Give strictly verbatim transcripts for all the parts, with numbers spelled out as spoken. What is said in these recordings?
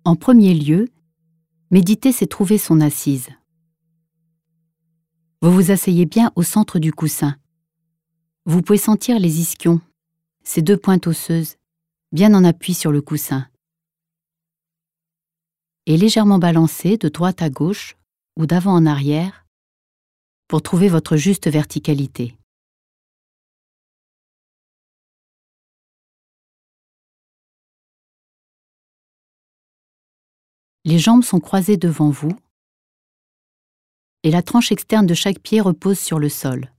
En premier lieu, méditer, c'est trouver son assise. Vous vous asseyez bien au centre du coussin. Vous pouvez sentir les ischions, ces deux pointes osseuses, bien en appui sur le coussin, et légèrement balancées de droite à gauche ou d'avant en arrière pour trouver votre juste verticalité. Les jambes sont croisées devant vous et la tranche externe de chaque pied repose sur le sol.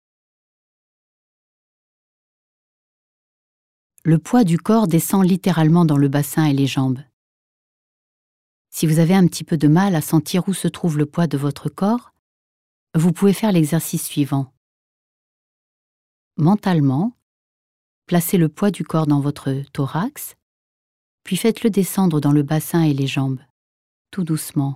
Le poids du corps descend littéralement dans le bassin et les jambes. Si vous avez un petit peu de mal à sentir où se trouve le poids de votre corps, vous pouvez faire l'exercice suivant. Mentalement, placez le poids du corps dans votre thorax, puis faites-le descendre dans le bassin et les jambes, tout doucement.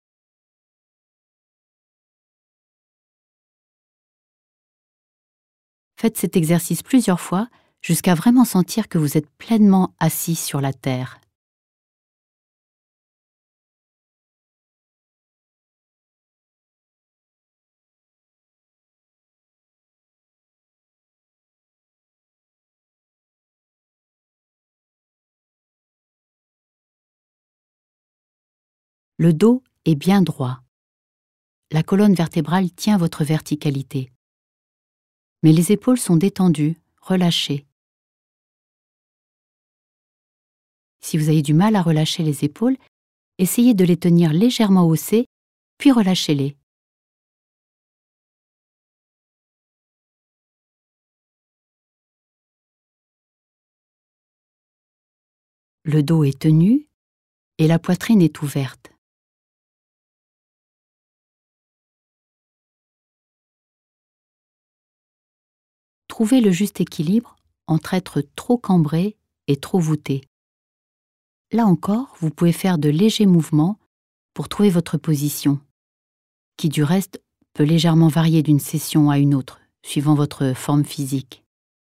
Faites cet exercice plusieurs fois jusqu'à vraiment sentir que vous êtes pleinement assis sur la terre. Le dos est bien droit. La colonne vertébrale tient votre verticalité. Mais les épaules sont détendues, relâchées. Si vous avez du mal à relâcher les épaules, essayez de les tenir légèrement haussées, puis relâchez-les. Le dos est tenu et la poitrine est ouverte. Trouvez le juste équilibre entre être trop cambré et trop voûté. Là encore, vous pouvez faire de légers mouvements pour trouver votre position, qui du reste peut légèrement varier d'une session à une autre, suivant votre forme physique.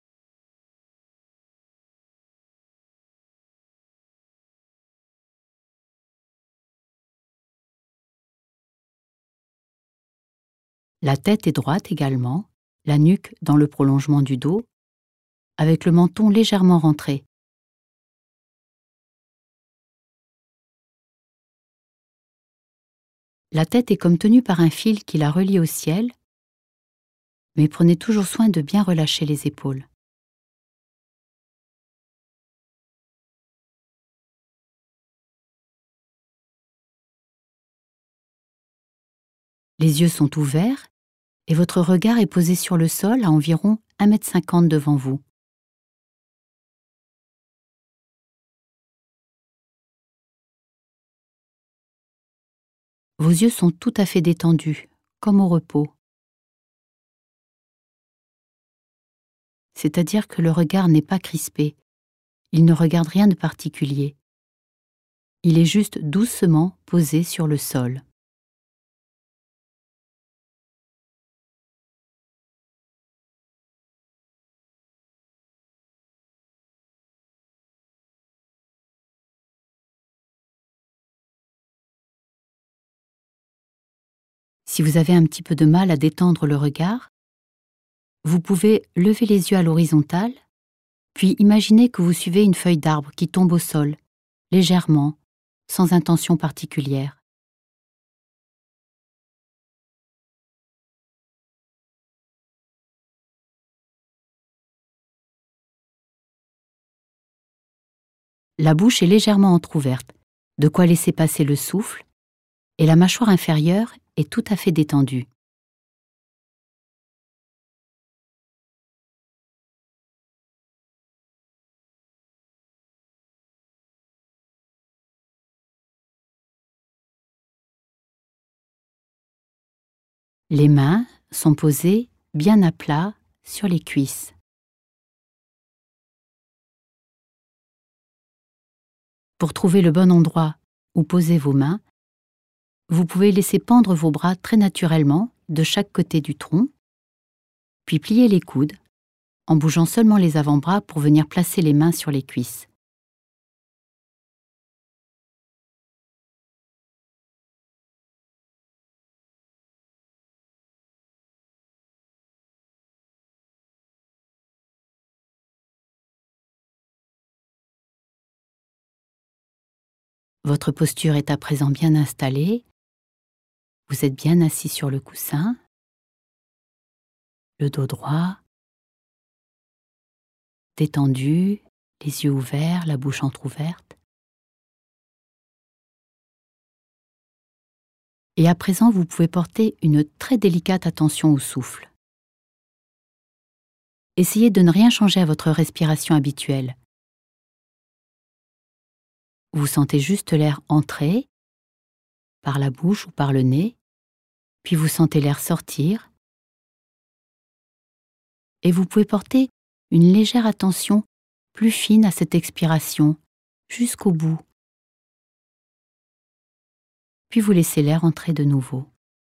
La tête est droite également, la nuque dans le prolongement du dos, avec le menton légèrement rentré. La tête est comme tenue par un fil qui la relie au ciel, mais prenez toujours soin de bien relâcher les épaules. Les yeux sont ouverts et votre regard est posé sur le sol à environ un mètre cinquante devant vous. Vos yeux sont tout à fait détendus, comme au repos. C'est-à-dire que le regard n'est pas crispé, il ne regarde rien de particulier. Il est juste doucement posé sur le sol. Si vous avez un petit peu de mal à détendre le regard, vous pouvez lever les yeux à l'horizontale, puis imaginez que vous suivez une feuille d'arbre qui tombe au sol, légèrement, sans intention particulière. La bouche est légèrement entr'ouverte, de quoi laisser passer le souffle, et la mâchoire inférieure est tout à fait détendue. Les mains sont posées bien à plat sur les cuisses. Pour trouver le bon endroit où poser vos mains, vous pouvez laisser pendre vos bras très naturellement de chaque côté du tronc, puis plier les coudes en bougeant seulement les avant-bras pour venir placer les mains sur les cuisses. Votre posture est à présent bien installée. Vous êtes bien assis sur le coussin, le dos droit, détendu, les yeux ouverts, la bouche entr'ouverte. Et à présent, vous pouvez porter une très délicate attention au souffle. Essayez de ne rien changer à votre respiration habituelle. Vous sentez juste l'air entrer, par la bouche ou par le nez, puis vous sentez l'air sortir. Et vous pouvez porter une légère attention plus fine à cette expiration, jusqu'au bout. Puis vous laissez l'air entrer de nouveau.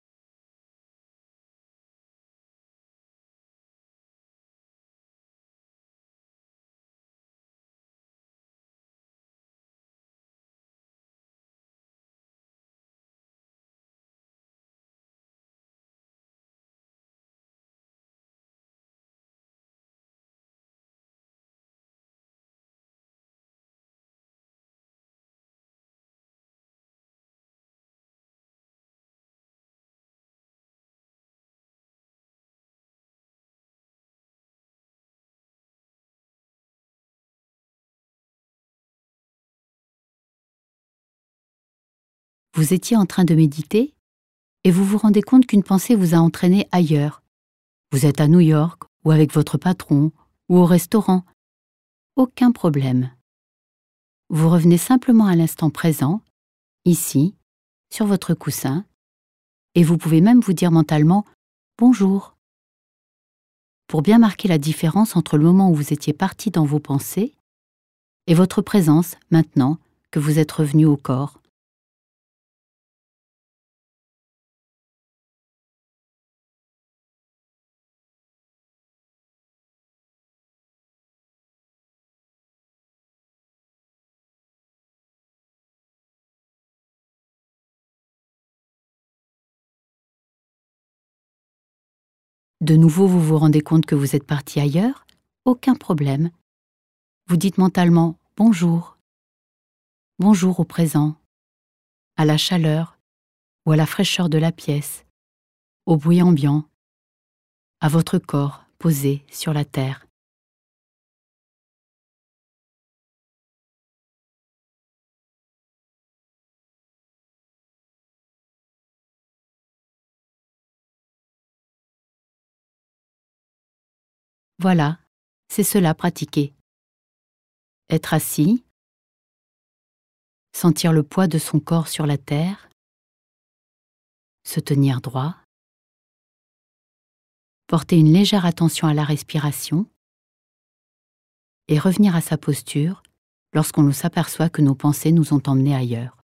Vous étiez en train de méditer et vous vous rendez compte qu'une pensée vous a entraîné ailleurs. Vous êtes à New York ou avec votre patron ou au restaurant. Aucun problème. Vous revenez simplement à l'instant présent, ici, sur votre coussin, et vous pouvez même vous dire mentalement « Bonjour » pour bien marquer la différence entre le moment où vous étiez parti dans vos pensées et votre présence maintenant que vous êtes revenu au corps. De nouveau, vous vous rendez compte que vous êtes parti ailleurs? Aucun problème. Vous dites mentalement « bonjour ». Bonjour au présent, à la chaleur ou à la fraîcheur de la pièce, au bruit ambiant, à votre corps posé sur la terre. Voilà, c'est cela pratiquer. Être assis, sentir le poids de son corps sur la terre, se tenir droit, porter une légère attention à la respiration et revenir à sa posture lorsqu'on s'aperçoit que nos pensées nous ont emmenés ailleurs.